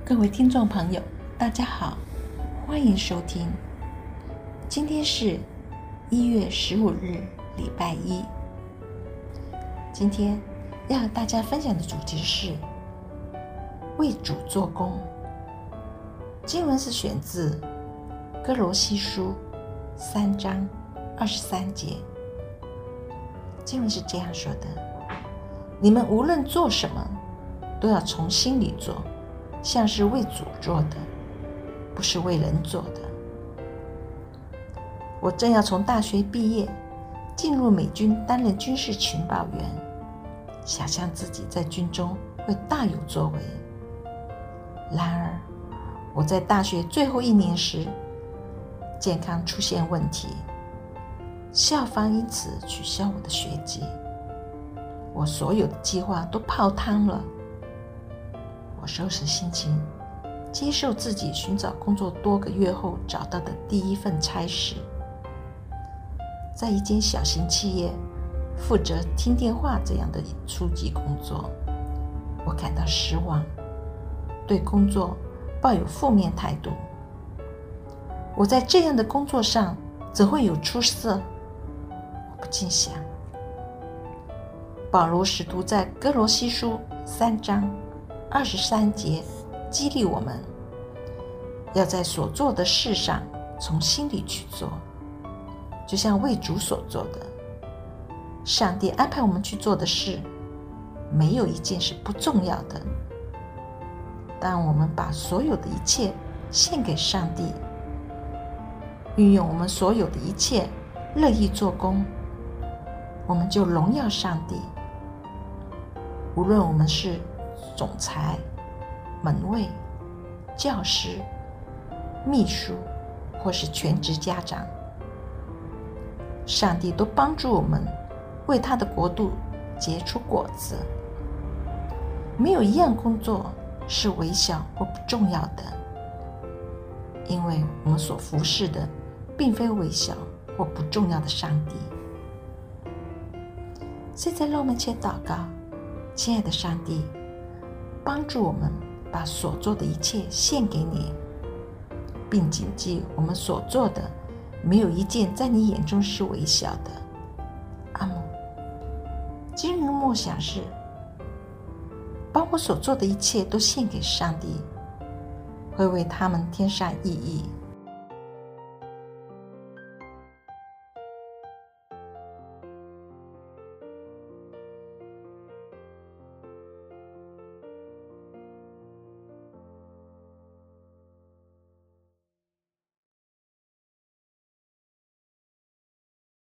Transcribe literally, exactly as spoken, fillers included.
各位听众朋友，大家好，欢迎收听。今天是一月十五日，礼拜一。今天要和大家分享的主题是为主做工。经文是选自哥罗西书三章二十三节。经文是这样说的：你们无论做什么，都要从心里做，像是为主做的，不是为人做的。我正要从大学毕业，进入美军担任军事情报员，想象自己在军中会大有作为。然而，我在大学最后一年时，健康出现问题，校方因此取消我的学籍，我所有的计划都泡汤了。我收拾心情，接受自己寻找工作多个月后找到的第一份差事，在一间小型企业负责听电话这样的初级工作。我感到失望，对工作抱有负面态度。我在这样的工作上怎会有出色？我不禁想，保罗使徒在哥罗西书三章二十三节激励我们，要在所做的事上从心里去做，就像为主所做的。上帝安排我们去做的事，没有一件是不重要的。当我们把所有的一切献给上帝，运用我们所有的一切，乐意做工，我们就荣耀上帝。无论我们是总裁、门卫、教师、秘书，或是全职家长，上帝都帮助我们为他的国度结出果子。没有一样工作是微小或不重要的，因为我们所服侍的并非微小或不重要的上帝。现在让我们一起祷告。亲爱的上帝，帮助我们把所做的一切献给你，并谨记我们所做的没有一件在你眼中是微小的。阿们。今日的默想是，把我所做的一切都献给上帝，会为他们添上意义。